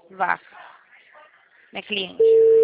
Vá. Minha cliente.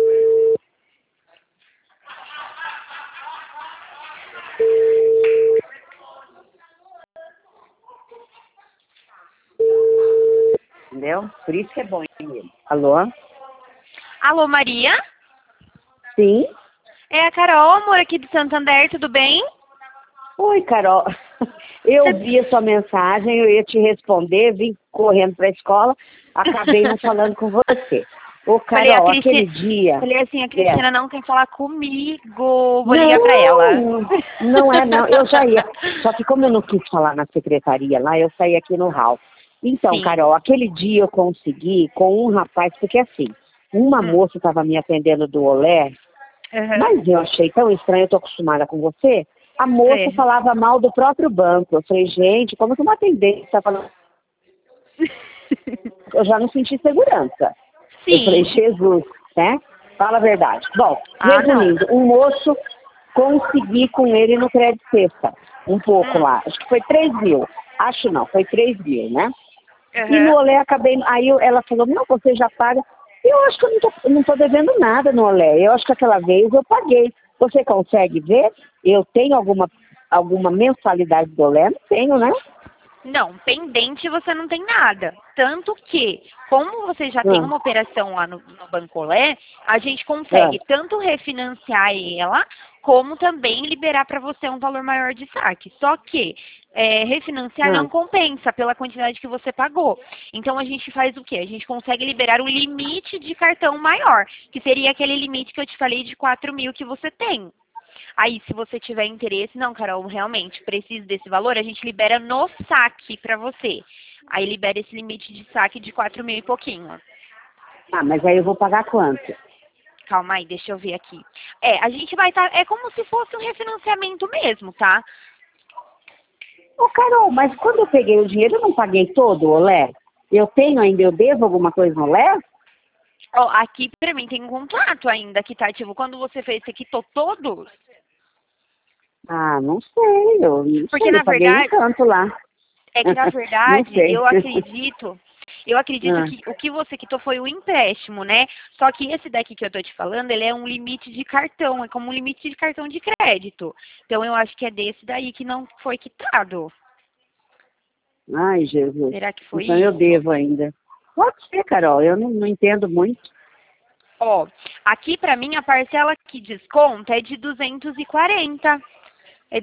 Entendeu? Por isso que é bom ele. Alô? Alô, Maria? Sim? É a Carol, amor, aqui de Santander, tudo bem? Oi, Carol. Eu Você- vi a sua mensagem, eu ia te responder, vim correndo para a escola, acabei não falando com você. Ô, Falei, Carol, aquele dia... Falei assim, a É. Cristina não quer falar comigo, vou ligar pra ela. Não, não é não, eu já ia. Só que como eu não quis falar na secretaria lá, eu saí aqui no hall. Então, Sim. Carol, aquele dia eu consegui com um rapaz, porque assim, uma moça estava me atendendo do Olé, Uhum. mas eu achei tão estranho, eu tô acostumada com você. A moça É. falava mal do próprio banco. Eu falei, gente, como que uma atendente está falando? Eu já não senti segurança. Eu falei, Sim. Jesus, né? Fala a verdade. Bom, Ah, não. resumindo, um moço, consegui com ele no crédito sexta. Um pouco lá. Acho que foi 3 mil. Acho não, foi 3 mil, né? E no Uhum. Olé acabei. Aí ela falou, não, você já paga. Eu acho que eu não tô devendo nada no Olé. Eu acho que aquela vez eu paguei. Você consegue ver? Eu tenho alguma mensalidade do Olé? Não tenho, né? Não, pendente você não tem nada. Tanto que, como você já tem Ah, uma operação lá no Bancolé, a gente ah, consegue tanto refinanciar ela, como também liberar para você um valor maior de saque. Só que refinanciar ah. não compensa pela quantidade que você pagou. Então a gente faz o quê? A gente consegue liberar um limite de cartão maior, que seria aquele limite que eu te falei de 4 mil que você tem. Aí, se você tiver interesse, não, Carol, realmente preciso desse valor, a gente libera no saque para você. Aí libera esse limite de saque de 4 mil e pouquinho. Ah, mas aí eu vou pagar quanto? Calma aí, deixa eu ver aqui. A gente vai estar. É como se fosse um refinanciamento mesmo, tá? Ô, Carol, mas quando eu peguei o dinheiro, eu não paguei todo o Olé? Eu tenho ainda, eu devo alguma coisa no Olé? Ó, aqui pra mim tem um contrato ainda que tá ativo. Quando você fez, você quitou todos? Ah, não sei, eu não Porque sei, eu na paguei um verdade, tanto lá. é que na Não verdade, sei. eu acredito Ah, que o que você quitou foi o empréstimo, né? Só que esse daqui que eu tô te falando, ele é um limite de cartão, é como um limite de cartão de crédito. Então eu acho que é desse daí que não foi quitado. ai, Jesus. Será que foi Então eu isso? devo ainda. Pode ser, Carol, eu não entendo muito. Ó, aqui pra mim a parcela que desconta é de 240. É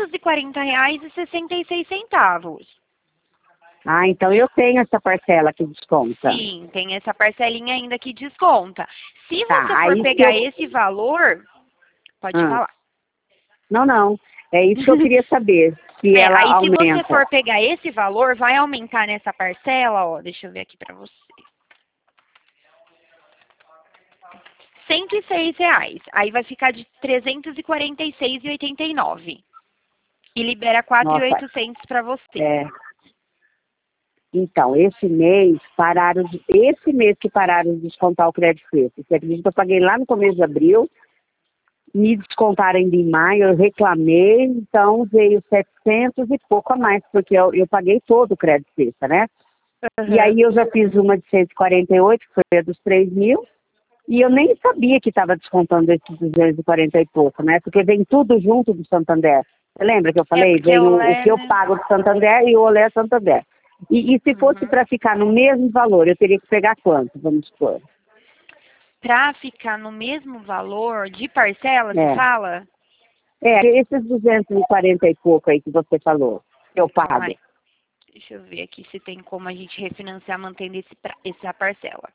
R$ 240,66. Ah, então eu tenho essa parcela que desconta. Sim, tem essa parcelinha ainda que desconta. Se você Tá, for aí se pegar eu... esse valor, pode Ah, falar. não, não. É isso que eu queria saber, se ela Aí se você aumenta. for pegar esse valor, vai aumentar nessa parcela, ó, deixa eu ver aqui pra você. R$ 106. Aí vai ficar de 346,89. E libera Nossa, 4.800 pra você. é... Então, esse mês que pararam de descontar o crédito fixo. Você acredita que eu paguei lá no começo de abril, me descontaram ainda em maio, eu reclamei, então veio 700 e pouco a mais, porque eu paguei todo o crédito fixo, né? E Aham. aí eu já fiz uma de 148, que foi a dos 3 mil, e eu nem sabia que estava descontando esses 240 e pouco, né? Porque vem tudo junto do Santander. Você lembra que eu É falei? porque Vem ela o é, que eu né? pago do Santander e o Olé Santander. E se fosse Uhum. para ficar no mesmo valor, eu teria que pegar quanto, vamos supor? Pra ficar no mesmo valor de parcela, você É, fala? esses 240 e pouco aí que você falou, que eu Calma pago. aí. Deixa eu ver aqui se tem como a gente refinanciar mantendo essa parcela.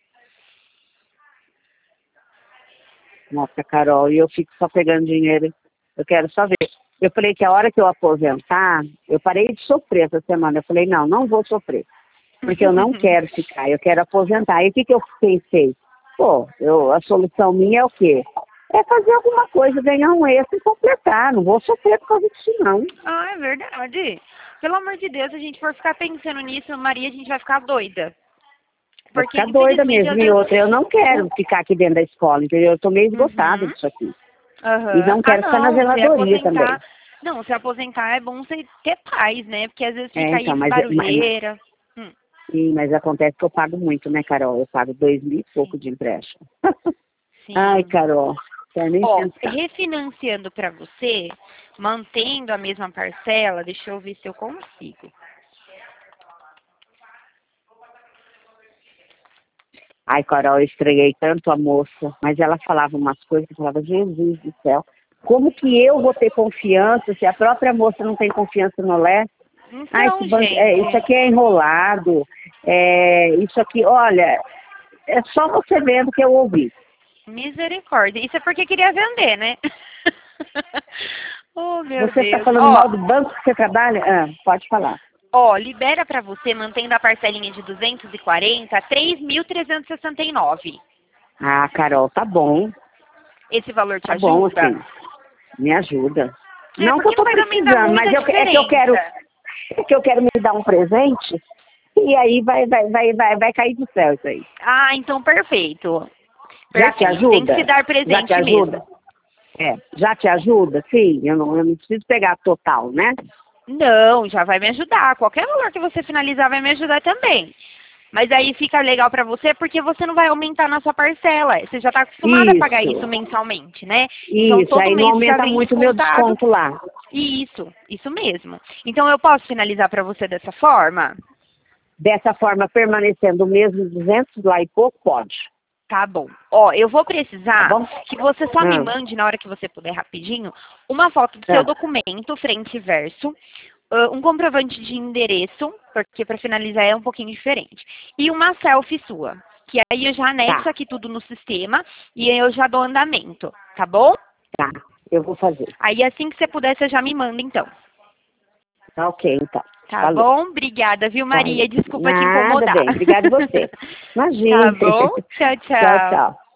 Nossa, Carol, e eu fico só pegando dinheiro. Eu quero só ver. Eu falei que a hora que eu aposentar, eu parei de sofrer essa semana. Eu falei, não vou sofrer. Porque eu não quero ficar, eu quero aposentar. E o que eu pensei? Pô, a solução minha é o quê? É fazer alguma coisa, ganhar um extra e completar. Não vou sofrer por causa disso, não. Ah, é verdade. Pelo amor de Deus, se a gente for ficar pensando nisso, Maria, a gente vai ficar doida. Vou Porque, ficar doida infelizmente, às mesmo. E vezes. outra, eu não quero ficar aqui dentro da escola, entendeu? Eu tô meio esgotada Uhum. disso aqui. E Aham. não Ah, quero ficar na não, se zeladoria também. aposentar. Não, se aposentar é bom você ter paz, né? Porque às vezes É, fica aí então, mas barulheira. Hum. Sim, mas acontece que eu pago muito, né, Carol? Eu pago 2.000 e pouco de empréstimo. Sim. Ai, Carol, quero nem Ó, pensar. refinanciando para você, mantendo a mesma parcela, deixa eu ver se eu consigo. Ai, Carol, eu estranhei tanto a moça, mas ela falava umas coisas que eu falava, Jesus do céu, como que eu vou ter confiança se a própria moça não tem confiança no Lé? Ah, Então, isso gente, aqui é enrolado, isso aqui, olha, é só você vendo que eu ouvi. misericórdia. Isso é porque queria vender, né? Oh, meu Você está Deus. falando mal do banco que você trabalha? Ah, pode falar. Ó, libera para você, mantendo a parcelinha de 240, 3.369. Ah, Carol, Esse valor te tá bom, ajuda? assim, me ajuda. É, Não que eu porque não tô vai aumentar precisando, mas muita é que eu quero, diferença. me dar um presente e aí vai cair do céu isso aí. Ah, então perfeito. Já te Perfeito. Tem que se ajuda? dar Já te presente ajuda? mesmo. Já te ajuda? Sim, eu não preciso pegar total, né? Não, já vai me ajudar. Qualquer valor que você finalizar vai me ajudar também. Mas aí fica legal para você porque você não vai aumentar na sua parcela. Você já está acostumada a pagar isso Isso, mensalmente, né? Então todo aí não mês já aumenta vem muito o meu descontado. desconto lá. Isso mesmo. Então eu posso finalizar para você dessa forma? Dessa forma, permanecendo o mesmo 200 lá e pouco, pode, Tá bom. Ó, eu vou tá precisar bom? que você só me Ah, mande, na hora que você puder rapidinho, uma foto do seu ah, documento, frente e verso, um comprovante de endereço, porque para finalizar é um pouquinho diferente, e uma selfie sua. Que aí eu já anexo tá, aqui tudo no sistema e aí eu já dou andamento, tá bom? tá, eu vou fazer. Aí assim que você puder, você já me manda então. Tá ok, então. Tá Falou. bom? Obrigada, viu, Maria? Falou. Desculpa te Nada incomodar. bem. Obrigada a você. Tá Imagina. bom? Tchau, Tchau, tchau. tchau.